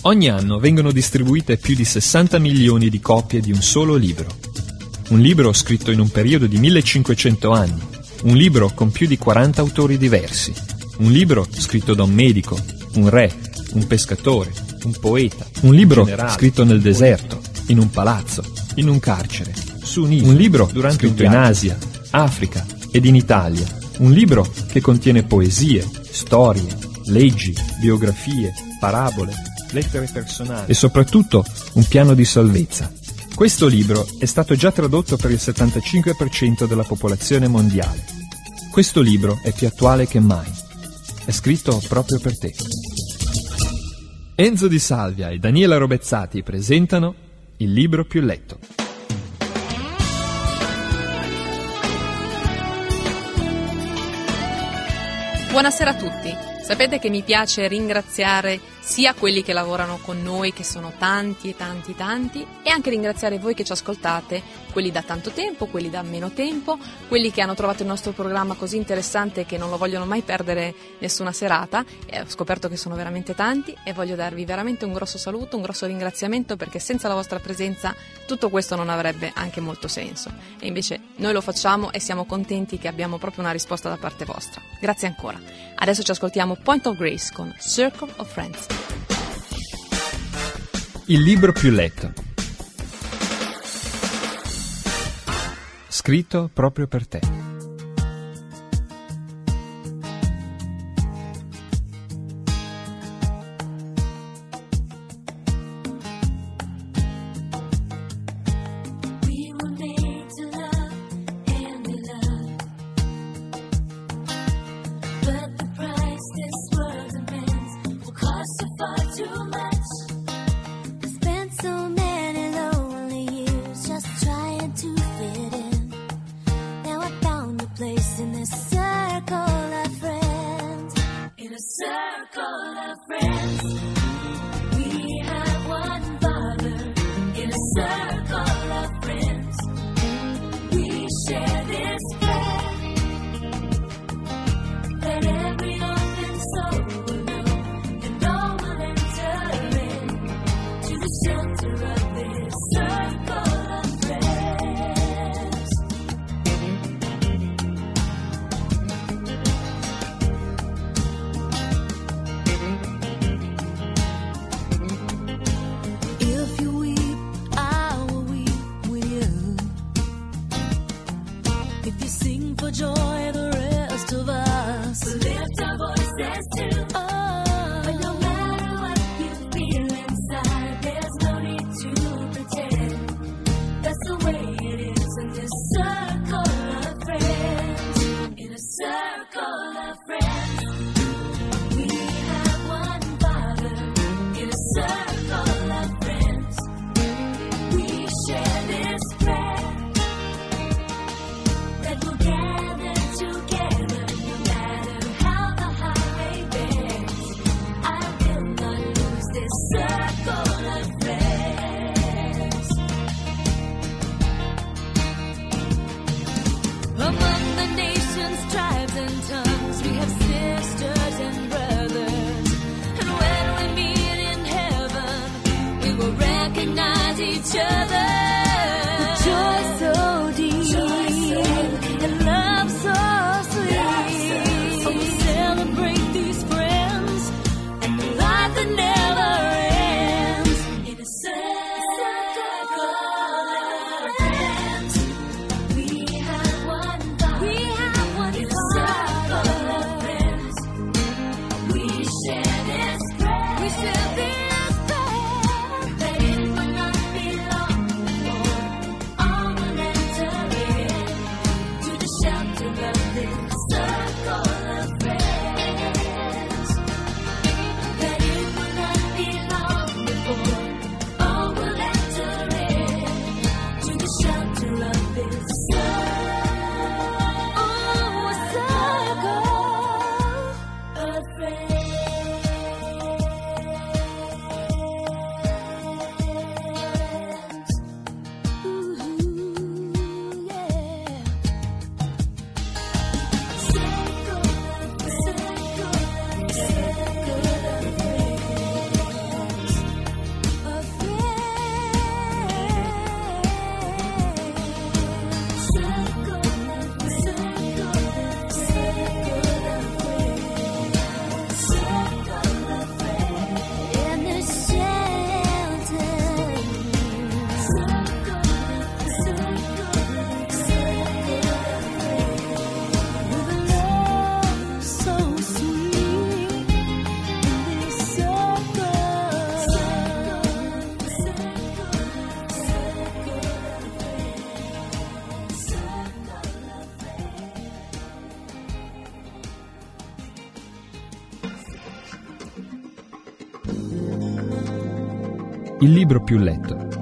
Ogni anno vengono distribuite più di 60 milioni di copie di un solo libro. Un libro scritto in un periodo di 1500 anni. Un libro con più di 40 autori diversi. Un libro scritto da un medico, un re, un pescatore, un poeta. Un libro scritto nel deserto, in un palazzo, in un carcere, su un'isola. Un libro scritto in Asia, Africa ed in Italia. Un libro che contiene poesie, storie, leggi, biografie, parabole, lettere personali e soprattutto un piano di salvezza. Questo libro è stato già tradotto per il 75% della popolazione mondiale. Questo libro è più attuale che mai. È scritto proprio per te. Enzo Di Salvia e Daniela Robezzati presentano Il libro più letto. Buonasera a tutti. Sapete che mi piace ringraziare sia quelli che lavorano con noi, che sono tanti e tanti, e anche ringraziare voi che ci ascoltate, quelli da tanto tempo, quelli da meno tempo, quelli che hanno trovato il nostro programma così interessante che non lo vogliono mai perdere nessuna serata. E ho scoperto che sono veramente tanti e voglio darvi veramente un grosso saluto, un grosso ringraziamento, perché senza la vostra presenza tutto questo non avrebbe anche molto senso. E invece noi lo facciamo e siamo contenti che abbiamo proprio una risposta da parte vostra. Grazie ancora. Adesso ci ascoltiamo Point of Grace con Circle of Friends. Il libro più letto. Scritto proprio per te. Now I found il libro più letto.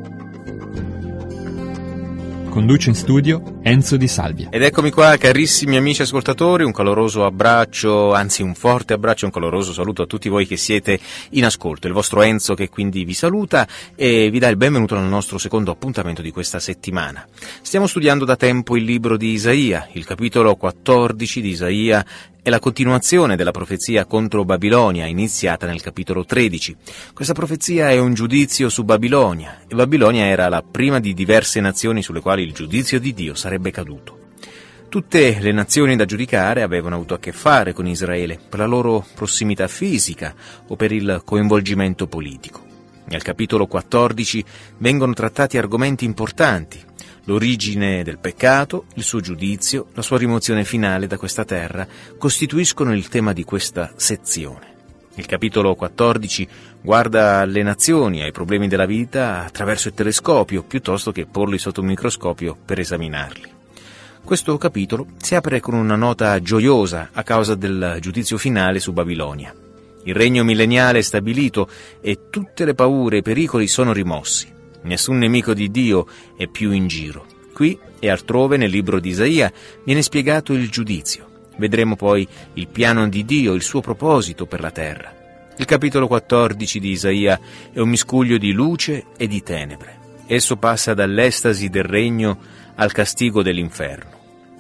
Conduce in studio Enzo Di Salvia. Ed eccomi qua, carissimi amici ascoltatori, un caloroso abbraccio, anzi un forte abbraccio, un caloroso saluto a tutti voi che siete in ascolto. Il vostro Enzo che quindi vi saluta e vi dà il benvenuto nel nostro secondo appuntamento di questa settimana. Stiamo studiando da tempo il libro di Isaia, il capitolo 14 di Isaia è la continuazione della profezia contro Babilonia, iniziata nel capitolo 13. Questa profezia è un giudizio su Babilonia, e Babilonia era la prima di diverse nazioni sulle quali il giudizio di Dio sarebbe caduto. Tutte le nazioni da giudicare avevano avuto a che fare con Israele, per la loro prossimità fisica o per il coinvolgimento politico. Nel capitolo 14 vengono trattati argomenti importanti: l'origine del peccato, il suo giudizio, la sua rimozione finale da questa terra costituiscono il tema di questa sezione. Il capitolo 14 guarda alle nazioni, ai problemi della vita attraverso il telescopio, piuttosto che porli sotto un microscopio per esaminarli. Questo capitolo si apre con una nota gioiosa a causa del giudizio finale su Babilonia. Il regno milleniale è stabilito e tutte le paure e i pericoli sono rimossi. Nessun nemico di Dio è più in giro. Qui e altrove nel libro di Isaia viene spiegato il giudizio. Vedremo poi il piano di Dio, il suo proposito per la terra. Il capitolo 14 di Isaia è un miscuglio di luce e di tenebre. Esso passa dall'estasi del regno al castigo dell'inferno.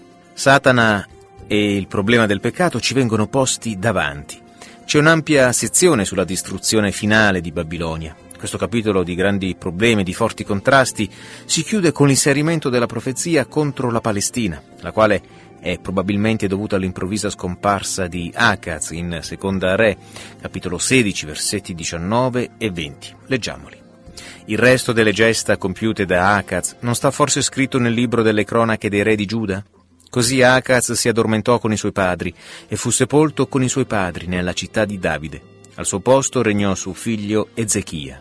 Satana e il problema del peccato ci vengono posti davanti. C'è un'ampia sezione sulla distruzione finale di Babilonia. Questo capitolo di grandi problemi, di forti contrasti, si chiude con l'inserimento della profezia contro la Palestina, la quale è probabilmente dovuta all'improvvisa scomparsa di Acaz in Seconda Re, capitolo 16, versetti 19 e 20. Leggiamoli. Il resto delle gesta compiute da Acaz non sta forse scritto nel libro delle cronache dei re di Giuda? Così Acaz si addormentò con i suoi padri e fu sepolto con i suoi padri nella città di Davide. Al suo posto regnò suo figlio Ezechia.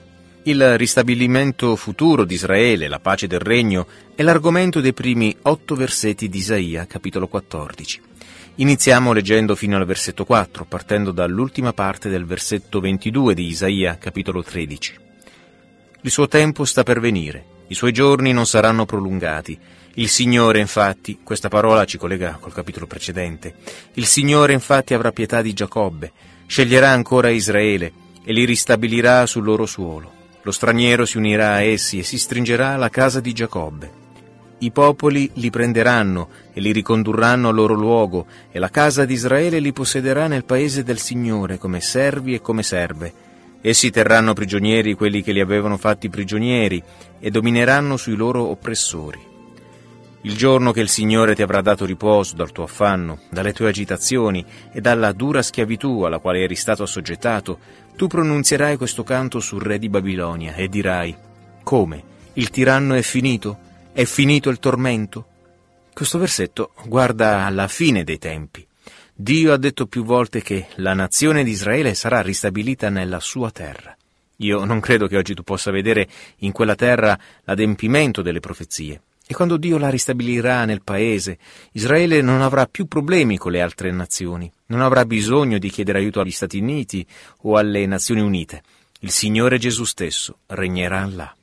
Il ristabilimento futuro di Israele, la pace del regno, è l'argomento dei primi 8 versetti di Isaia, capitolo 14. Iniziamo leggendo fino al versetto 4, partendo dall'ultima parte del versetto 22 di Isaia, capitolo 13. Il suo tempo sta per venire, i suoi giorni non saranno prolungati. Il Signore, infatti, questa parola ci collega col capitolo precedente, il Signore, infatti, avrà pietà di Giacobbe, sceglierà ancora Israele e li ristabilirà sul loro suolo. Lo straniero si unirà a essi e si stringerà alla casa di Giacobbe. I popoli li prenderanno e li ricondurranno al loro luogo, e la casa di Israele li possederà nel paese del Signore come servi e come serve. Essi terranno prigionieri quelli che li avevano fatti prigionieri e domineranno sui loro oppressori. Il giorno che il Signore ti avrà dato riposo dal tuo affanno, dalle tue agitazioni e dalla dura schiavitù alla quale eri stato assoggettato, tu pronunzierai questo canto sul re di Babilonia e dirai: come? Il tiranno è finito? È finito il tormento? Questo versetto guarda alla fine dei tempi. Dio ha detto più volte che la nazione di Israele sarà ristabilita nella sua terra. Io non credo che oggi tu possa vedere in quella terra l'adempimento delle profezie. E quando Dio la ristabilirà nel paese, Israele non avrà più problemi con le altre nazioni, non avrà bisogno di chiedere aiuto agli Stati Uniti o alle Nazioni Unite. Il Signore Gesù stesso regnerà là.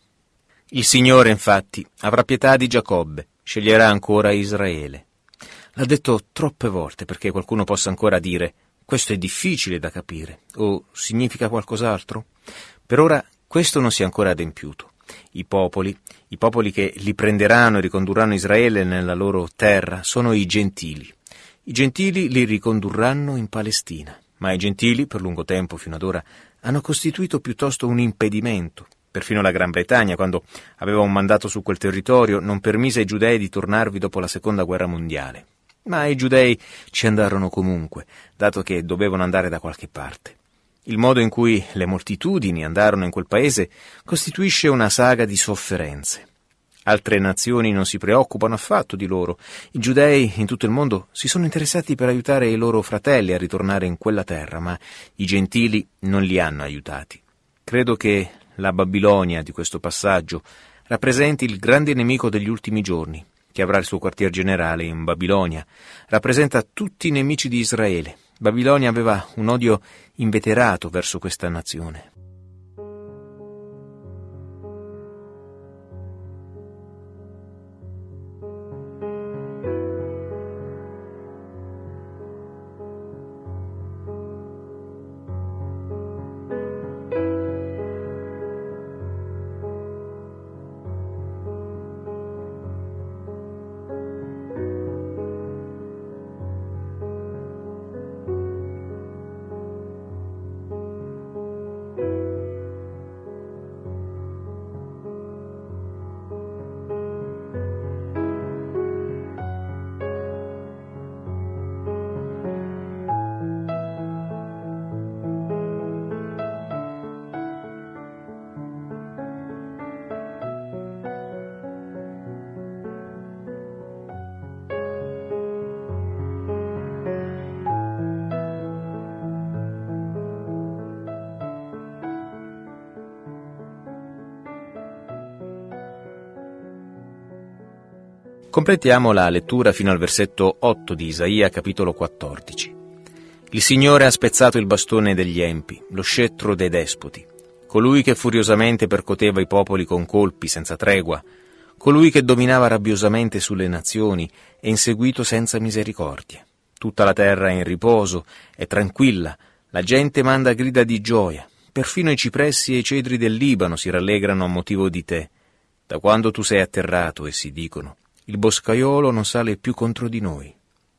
Il Signore, infatti, avrà pietà di Giacobbe, sceglierà ancora Israele. L'ha detto troppe volte perché qualcuno possa ancora dire: questo è difficile da capire, o significa qualcos'altro? Per ora questo non si è ancora adempiuto. I popoli che li prenderanno e ricondurranno Israele nella loro terra sono i gentili. I gentili li ricondurranno in Palestina, ma i gentili, per lungo tempo fino ad ora, hanno costituito piuttosto un impedimento. Perfino la Gran Bretagna, quando aveva un mandato su quel territorio, non permise ai giudei di tornarvi dopo la Seconda Guerra Mondiale. Ma i giudei ci andarono comunque, dato che dovevano andare da qualche parte. Il modo in cui le moltitudini andarono in quel paese costituisce una saga di sofferenze. Altre nazioni non si preoccupano affatto di loro. I giudei in tutto il mondo si sono interessati per aiutare i loro fratelli a ritornare in quella terra, ma i gentili non li hanno aiutati. Credo che la Babilonia di questo passaggio rappresenti il grande nemico degli ultimi giorni, che avrà il suo quartier generale in Babilonia. Rappresenta tutti i nemici di Israele. Babilonia aveva un odio inveterato verso questa nazione. Completiamo la lettura fino al versetto 8 di Isaia, capitolo 14. Il Signore ha spezzato il bastone degli empi, lo scettro dei despoti, colui che furiosamente percoteva i popoli con colpi senza tregua, colui che dominava rabbiosamente sulle nazioni e inseguito senza misericordia. Tutta la terra è in riposo, è tranquilla, la gente manda grida di gioia, perfino i cipressi e i cedri del Libano si rallegrano a motivo di te. Da quando tu sei atterrato, essi dicono, il boscaiolo non sale più contro di noi.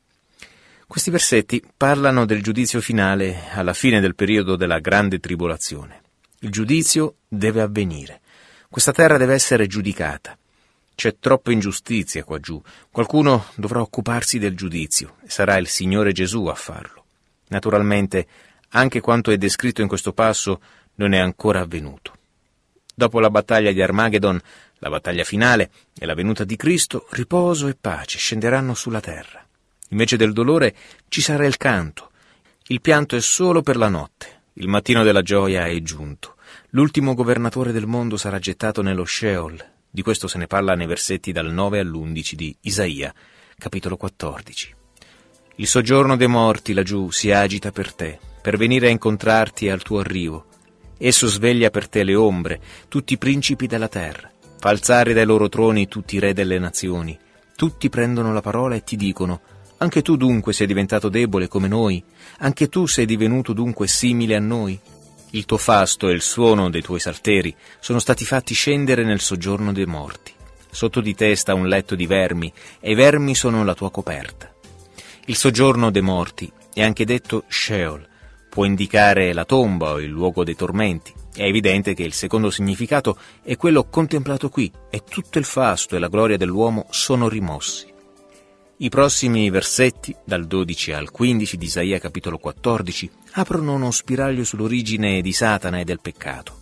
Questi versetti parlano del giudizio finale alla fine del periodo della grande tribolazione. Il giudizio deve avvenire. Questa terra deve essere giudicata. C'è troppa ingiustizia qua giù. Qualcuno dovrà occuparsi del giudizio e sarà il Signore Gesù a farlo. Naturalmente, anche quanto è descritto in questo passo non è ancora avvenuto. Dopo la battaglia di Armageddon, la battaglia finale e la venuta di Cristo, riposo e pace scenderanno sulla terra. Invece del dolore ci sarà il canto. Il pianto è solo per la notte. Il mattino della gioia è giunto. L'ultimo governatore del mondo sarà gettato nello Sheol. Di questo se ne parla nei versetti dal 9 all'11 di Isaia, capitolo 14. Il soggiorno dei morti laggiù si agita per te, per venire a incontrarti al tuo arrivo. Esso sveglia per te le ombre, tutti i principi della terra. Fa alzare dai loro troni tutti i re delle nazioni. Tutti prendono la parola e ti dicono: anche tu dunque sei diventato debole come noi? Anche tu sei divenuto dunque simile a noi? Il tuo fasto e il suono dei tuoi salteri sono stati fatti scendere nel soggiorno dei morti. Sotto di te sta un letto di vermi, e i vermi sono la tua coperta. Il soggiorno dei morti è anche detto Sheol, può indicare la tomba o il luogo dei tormenti. È evidente che il secondo significato è quello contemplato qui, e tutto il fasto e la gloria dell'uomo sono rimossi. I prossimi versetti, dal 12 al 15 di Isaia capitolo 14, aprono uno spiraglio sull'origine di Satana e del peccato.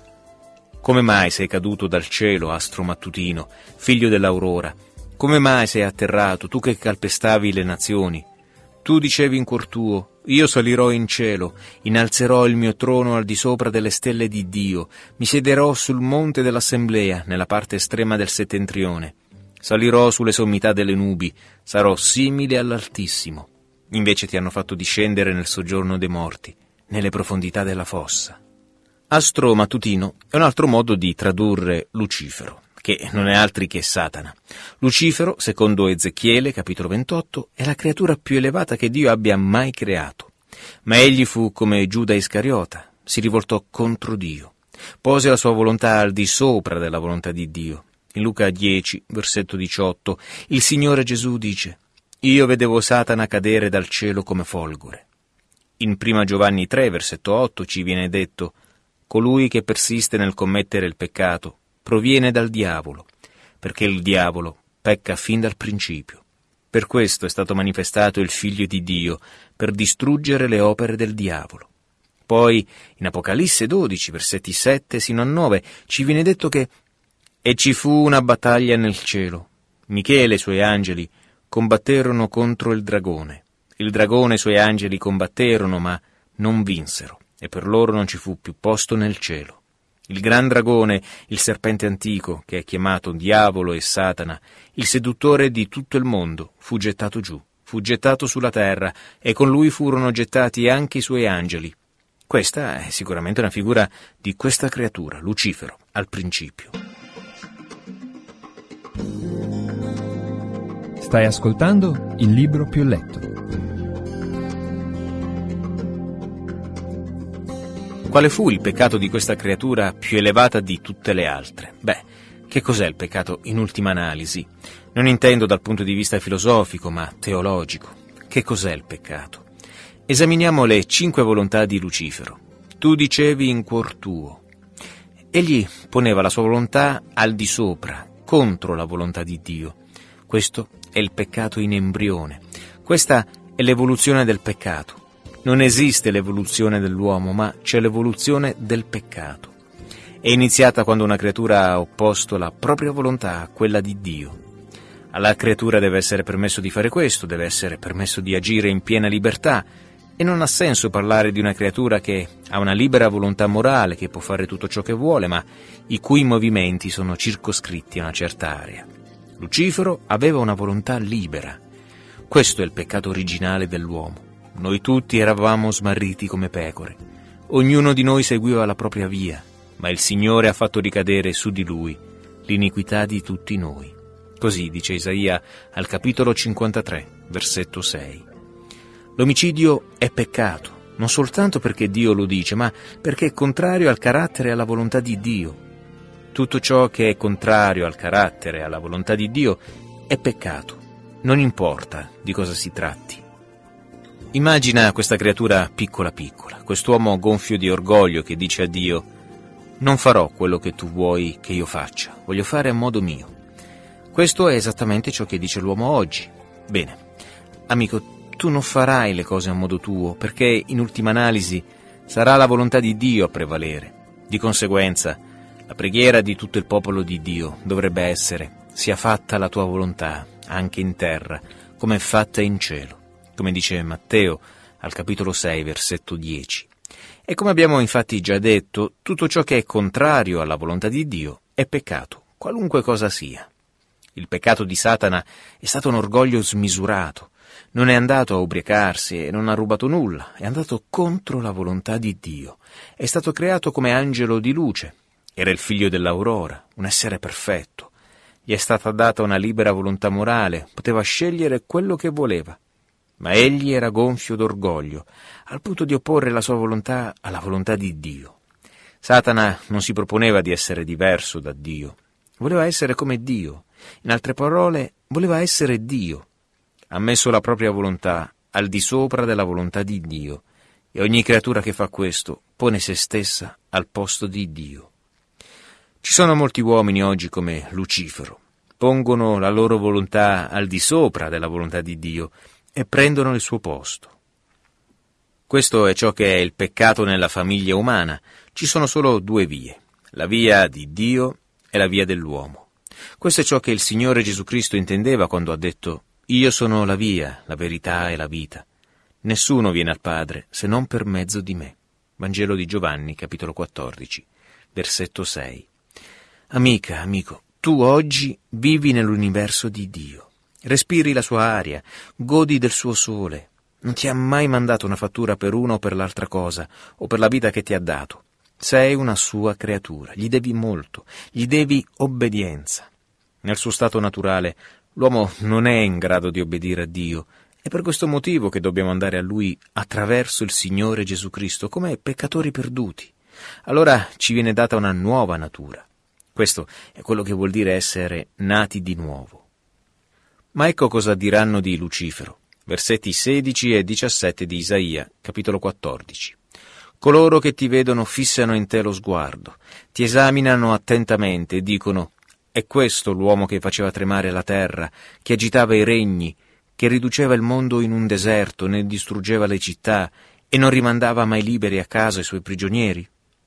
Come mai sei caduto dal cielo, astro mattutino, figlio dell'aurora? Come mai sei atterrato, tu che calpestavi le nazioni? Tu dicevi in cuor tuo, io salirò in cielo, innalzerò il mio trono al di sopra delle stelle di Dio, mi siederò sul monte dell'assemblea, nella parte estrema del settentrione. Salirò sulle sommità delle nubi, sarò simile all'Altissimo. Invece ti hanno fatto discendere nel soggiorno dei morti, nelle profondità della fossa. Astro mattutino è un altro modo di tradurre Lucifero, che non è altri che Satana. Lucifero, secondo Ezechiele, capitolo 28, è la creatura più elevata che Dio abbia mai creato. Ma egli fu come Giuda Iscariota, si rivoltò contro Dio, pose la sua volontà al di sopra della volontà di Dio. In Luca 10, versetto 18, il Signore Gesù dice: «Io vedevo Satana cadere dal cielo come folgore». In 1 Giovanni 3, versetto 8, ci viene detto: «Colui che persiste nel commettere il peccato proviene dal diavolo, perché il diavolo pecca fin dal principio. Per questo è stato manifestato il Figlio di Dio, per distruggere le opere del diavolo». Poi, in Apocalisse 12, versetti 7 sino a 9, ci viene detto che «E ci fu una battaglia nel cielo. Michele e i suoi angeli combatterono contro il dragone. Il dragone e i suoi angeli combatterono, ma non vinsero, e per loro non ci fu più posto nel cielo. Il gran dragone, il serpente antico, che è chiamato Diavolo e Satana, il seduttore di tutto il mondo, fu gettato giù, fu gettato sulla terra, e con lui furono gettati anche i suoi angeli». Questa è sicuramente una figura di questa creatura, Lucifero, al principio. Stai ascoltando Il Libro Più Letto. Quale fu il peccato di questa creatura più elevata di tutte le altre? Che cos'è il peccato in ultima analisi? Non intendo dal punto di vista filosofico, ma teologico. Che cos'è il peccato? Esaminiamo le 5 volontà di Lucifero. Tu dicevi in cuor tuo. Egli poneva la sua volontà al di sopra, contro la volontà di Dio. Questo è il peccato in embrione. Questa è l'evoluzione del peccato. Non esiste l'evoluzione dell'uomo, ma c'è l'evoluzione del peccato. È iniziata quando una creatura ha opposto la propria volontà a quella di Dio. Alla creatura deve essere permesso di fare questo, deve essere permesso di agire in piena libertà, e non ha senso parlare di una creatura che ha una libera volontà morale, che può fare tutto ciò che vuole, ma i cui movimenti sono circoscritti a una certa area. Lucifero aveva una volontà libera. Questo è il peccato originale dell'uomo. Noi tutti eravamo smarriti come pecore. Ognuno di noi seguiva la propria via, ma il Signore ha fatto ricadere su di Lui l'iniquità di tutti noi. Così dice Isaia al capitolo 53, versetto 6. L'omicidio è peccato, non soltanto perché Dio lo dice, ma perché è contrario al carattere e alla volontà di Dio. Tutto ciò che è contrario al carattere e alla volontà di Dio è peccato, non importa di cosa si tratti. Immagina questa creatura piccola, quest'uomo gonfio di orgoglio che dice a Dio: non farò quello che tu vuoi che io faccia, voglio fare a modo mio. Questo è esattamente ciò che dice l'uomo oggi. Bene, amico, tu non farai le cose a modo tuo, perché in ultima analisi sarà la volontà di Dio a prevalere. Di conseguenza, la preghiera di tutto il popolo di Dio dovrebbe essere: sia fatta la tua volontà, anche in terra, come è fatta in cielo, come dice Matteo al capitolo 6, versetto 10. E come abbiamo infatti già detto, tutto ciò che è contrario alla volontà di Dio è peccato, qualunque cosa sia. Il peccato di Satana è stato un orgoglio smisurato, non è andato a ubriacarsi e non ha rubato nulla, è andato contro la volontà di Dio, è stato creato come angelo di luce, era il figlio dell'aurora, un essere perfetto, gli è stata data una libera volontà morale, poteva scegliere quello che voleva. Ma egli era gonfio d'orgoglio, al punto di opporre la sua volontà alla volontà di Dio. Satana non si proponeva di essere diverso da Dio, voleva essere come Dio. In altre parole, voleva essere Dio. Ha messo la propria volontà al di sopra della volontà di Dio, e ogni creatura che fa questo pone se stessa al posto di Dio. Ci sono molti uomini oggi come Lucifero, pongono la loro volontà al di sopra della volontà di Dio, e prendono il suo posto. Questo è ciò che è il peccato nella famiglia umana. Ci sono solo due vie, la via di Dio e la via dell'uomo. Questo è ciò che il Signore Gesù Cristo intendeva quando ha detto: io sono la via, la verità e la vita. Nessuno viene al Padre se non per mezzo di me. Vangelo di Giovanni, capitolo 14, versetto 6. Amica, amico, tu oggi vivi nell'universo di Dio. Respiri la sua aria, godi del suo sole. Non ti ha mai mandato una fattura per una o per l'altra cosa, o per la vita che ti ha dato. Sei una sua creatura, gli devi molto, gli devi obbedienza. Nel suo stato naturale, l'uomo non è in grado di obbedire a Dio. È per questo motivo che dobbiamo andare a Lui attraverso il Signore Gesù Cristo, come peccatori perduti. Allora ci viene data una nuova natura. Questo è quello che vuol dire essere nati di nuovo. Ma ecco cosa diranno di Lucifero. Versetti 16 e 17 di Isaia, capitolo 14. Coloro che ti vedono fissano in te lo sguardo, ti esaminano attentamente e dicono: è questo l'uomo che faceva tremare la terra, che agitava i regni, che riduceva il mondo in un deserto, ne distruggeva le città e non rimandava mai liberi a casa i suoi prigionieri?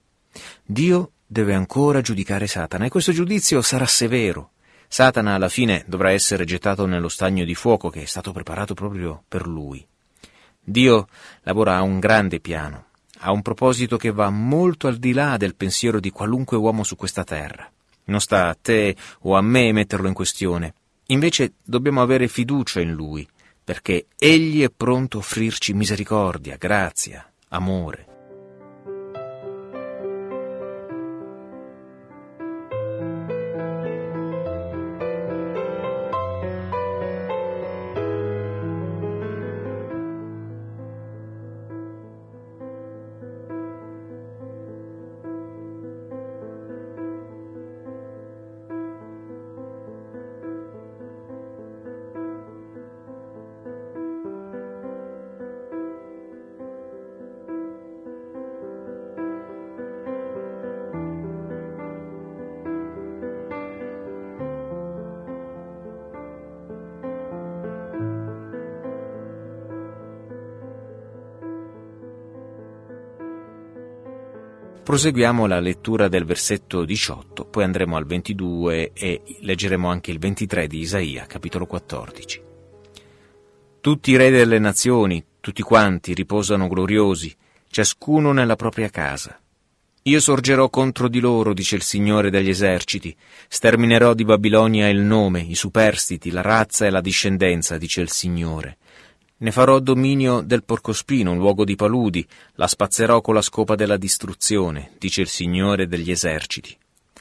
Dio deve ancora giudicare Satana, e questo giudizio sarà severo. Satana alla fine dovrà essere gettato nello stagno di fuoco che è stato preparato proprio per lui. Dio lavora a un grande piano, ha un proposito che va molto al di là del pensiero di qualunque uomo su questa terra. Non sta a te o a me metterlo in questione. Invece dobbiamo avere fiducia in Lui, perché Egli è pronto a offrirci misericordia, grazia, amore. Proseguiamo la lettura del versetto 18, poi andremo al 22 e leggeremo anche il 23 di Isaia, capitolo 14. Tutti i re delle nazioni, tutti quanti riposano gloriosi, ciascuno nella propria casa. Io sorgerò contro di loro, dice il Signore degli eserciti, sterminerò di Babilonia il nome, i superstiti, la razza e la discendenza, dice il Signore. Ne farò dominio del porcospino, un luogo di paludi, la spazzerò con la scopa della distruzione, dice il Signore degli eserciti.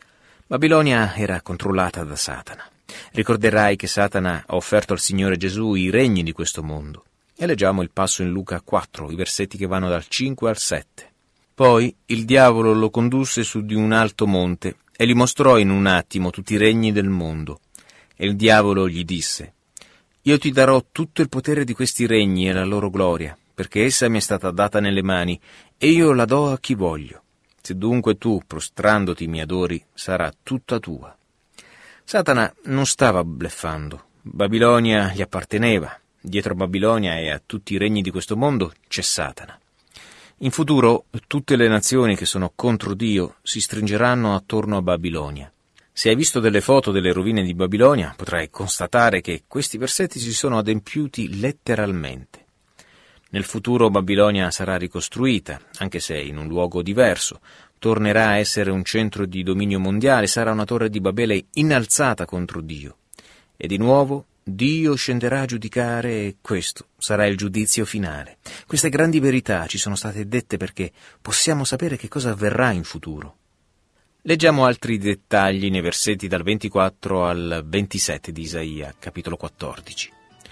Babilonia era controllata da Satana. Ricorderai che Satana ha offerto al Signore Gesù i regni di questo mondo. E leggiamo il passo in Luca 4, i versetti che vanno dal 5 al 7. Poi il diavolo lo condusse su di un alto monte e gli mostrò in un attimo tutti i regni del mondo. E il diavolo gli disse: Io ti darò tutto il potere di questi regni e la loro gloria, perché essa mi è stata data nelle mani, e io la do a chi voglio. Se dunque tu, prostrandoti, mi adori, sarà tutta tua. Satana non stava bluffando. Babilonia gli apparteneva. Dietro a Babilonia e a tutti i regni di questo mondo c'è Satana. In futuro tutte le nazioni che sono contro Dio si stringeranno attorno a Babilonia. Se hai visto delle foto delle rovine di Babilonia, potrai constatare che questi versetti si sono adempiuti letteralmente. Nel futuro Babilonia sarà ricostruita, anche se in un luogo diverso, tornerà a essere un centro di dominio mondiale, sarà una torre di Babele innalzata contro Dio. E di nuovo Dio scenderà a giudicare e questo sarà il giudizio finale. Queste grandi verità ci sono state dette perché possiamo sapere che cosa avverrà in futuro. Leggiamo altri dettagli nei versetti dal 24 al 27 di Isaia, capitolo 14.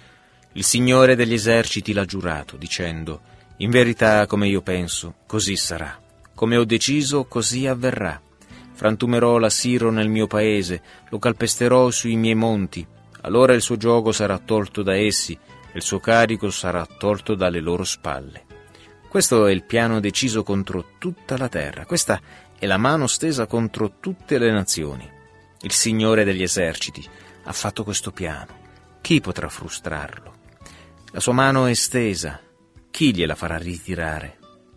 Il Signore degli eserciti l'ha giurato, dicendo: In verità, come io penso, così sarà. Come ho deciso, così avverrà. Frantumerò l'Assiro nel mio paese, lo calpesterò sui miei monti. Allora il suo giogo sarà tolto da essi, e il suo carico sarà tolto dalle loro spalle. Questo è il piano deciso contro tutta la terra. Questa è la mano stesa contro tutte le nazioni. Il Signore degli eserciti ha fatto questo piano. Chi potrà frustrarlo? La sua mano è stesa. Chi gliela farà ritirare?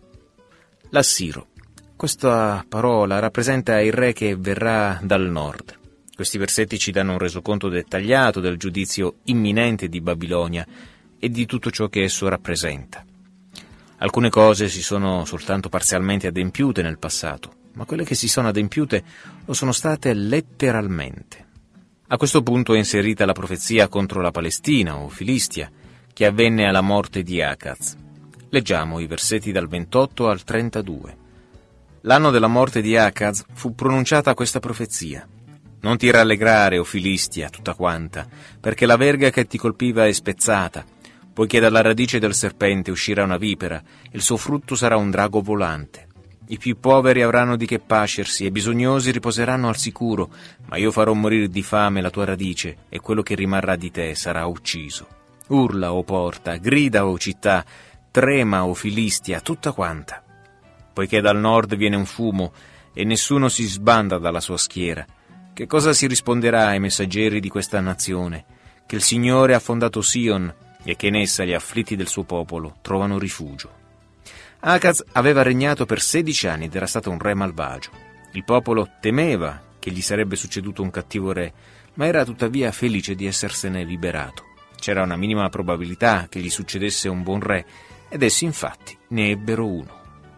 L'Assiro. Questa parola rappresenta il re che verrà dal nord. Questi versetti ci danno un resoconto dettagliato del giudizio imminente di Babilonia e di tutto ciò che esso rappresenta. Alcune cose si sono soltanto parzialmente adempiute nel passato, ma quelle che si sono adempiute lo sono state letteralmente. A questo punto è inserita la profezia contro la Palestina o Filistia, che avvenne alla morte di Acaz. Leggiamo i versetti dal 28 al 32. L'anno della morte di Acaz fu pronunciata questa profezia: Non ti rallegrare, o Filistia, tutta quanta, perché la verga che ti colpiva è spezzata, poiché dalla radice del serpente uscirà una vipera, e il suo frutto sarà un drago volante. I più poveri avranno di che pascersi, e i bisognosi riposeranno al sicuro, ma io farò morire di fame la tua radice, e quello che rimarrà di te sarà ucciso. Urla, o porta, grida, o città, trema, o Filistia, tutta quanta. Poiché dal nord viene un fumo, e nessuno si sbanda dalla sua schiera, che cosa si risponderà ai messaggeri di questa nazione? Che il Signore ha fondato Sion e che in essa gli afflitti del suo popolo trovano rifugio. Acaz aveva regnato per 16 anni ed era stato un re malvagio. Il popolo temeva che gli sarebbe succeduto un cattivo re, ma era tuttavia felice di essersene liberato. C'era una minima probabilità che gli succedesse un buon re, ed essi infatti ne ebbero uno.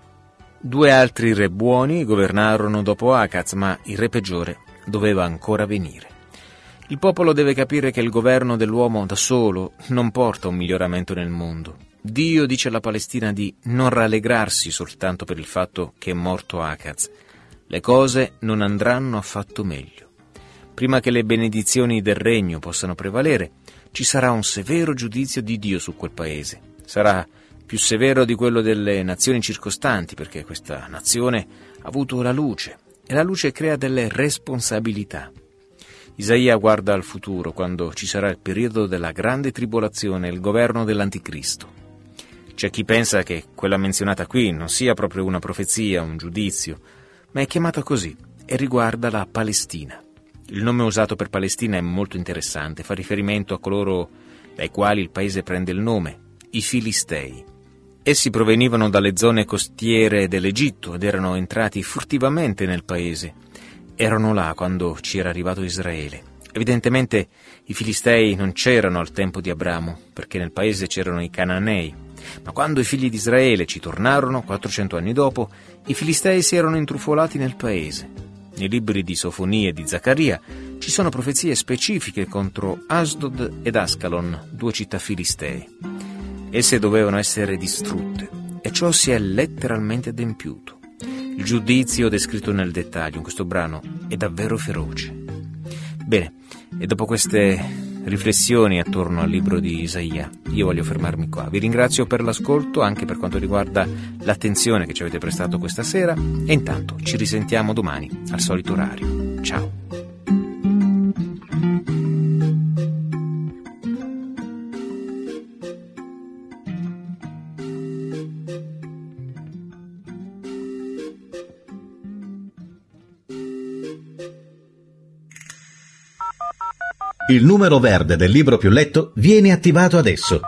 2 altri re buoni governarono dopo Acaz, ma il re peggiore doveva ancora venire. Il popolo deve capire che il governo dell'uomo da solo non porta un miglioramento nel mondo. Dio dice alla Palestina di non rallegrarsi soltanto per il fatto che è morto Acaz. Le cose non andranno affatto meglio. Prima che le benedizioni del regno possano prevalere, ci sarà un severo giudizio di Dio su quel paese. Sarà più severo di quello delle nazioni circostanti, perché questa nazione ha avuto la luce, e la luce crea delle responsabilità. Isaia guarda al futuro, quando ci sarà il periodo della grande tribolazione e il governo dell'Anticristo. C'è chi pensa che quella menzionata qui non sia proprio una profezia, un giudizio, ma è chiamata così e riguarda la Palestina. Il nome usato per Palestina è molto interessante, fa riferimento a coloro dai quali il paese prende il nome, i Filistei. Essi provenivano dalle zone costiere dell'Egitto ed erano entrati furtivamente nel paese. Erano là quando ci era arrivato Israele. Evidentemente i Filistei non c'erano al tempo di Abramo, perché nel paese c'erano i Cananei. Ma quando i figli di Israele ci tornarono, 400 anni dopo, i filistei si erano intrufolati nel paese. Nei libri di Sofonia e di Zaccaria ci sono profezie specifiche contro Asdod ed Ascalon, 2 città filistee. Esse dovevano essere distrutte, e ciò si è letteralmente adempiuto. Il giudizio descritto nel dettaglio in questo brano è davvero feroce. Bene, e dopo queste riflessioni attorno al libro di Isaia, io voglio fermarmi qua. Vi ringrazio per l'ascolto, anche per quanto riguarda l'attenzione che ci avete prestato questa sera, e intanto ci risentiamo domani al solito orario. Ciao! Il numero verde del libro più letto viene attivato adesso.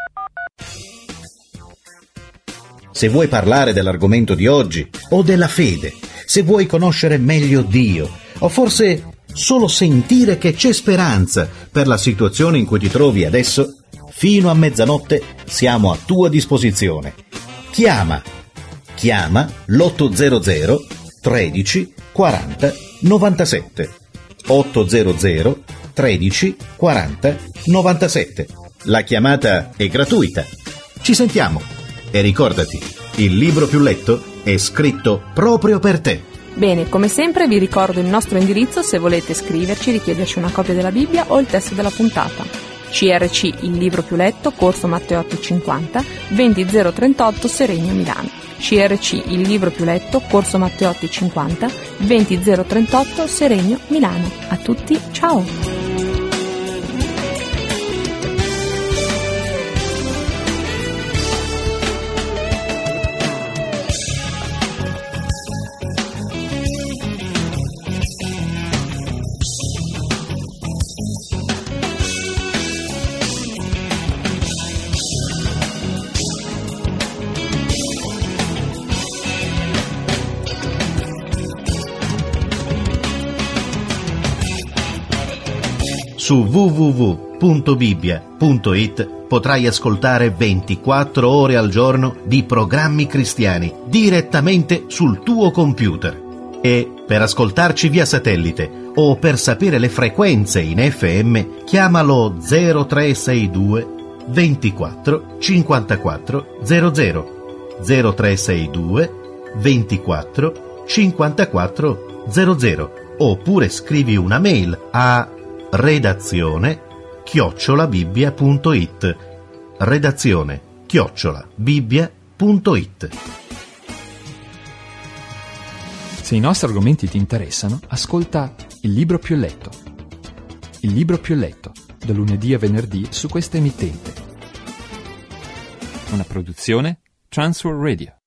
Se vuoi parlare dell'argomento di oggi o della fede, se vuoi conoscere meglio Dio o forse solo sentire che c'è speranza per la situazione in cui ti trovi adesso, fino a mezzanotte siamo a tua disposizione. Chiama l'800 13 40 97 800 13 40 97. La chiamata è gratuita. Ci sentiamo e ricordati, il libro più letto è scritto proprio per te. Bene, come sempre vi ricordo il nostro indirizzo se volete scriverci, richiederci una copia della Bibbia o il testo della puntata. CRC, il libro più letto, Corso Matteotti 50, 20038 Seregno, Milano. CRC, il libro più letto, Corso Matteotti 50, 20038 Seregno, Milano. A tutti, ciao! Su www.bibbia.it potrai ascoltare 24 ore al giorno di programmi cristiani direttamente sul tuo computer. E per ascoltarci via satellite o per sapere le frequenze in FM, chiamalo 0362 24 54 00 0362 24 54 00 oppure scrivi una mail a redazione@bibbia.it redazione@bibbia.it. Se i nostri argomenti ti interessano, ascolta Il libro più letto. Il libro più letto, da lunedì a venerdì su questa emittente. Una produzione Transworld Radio.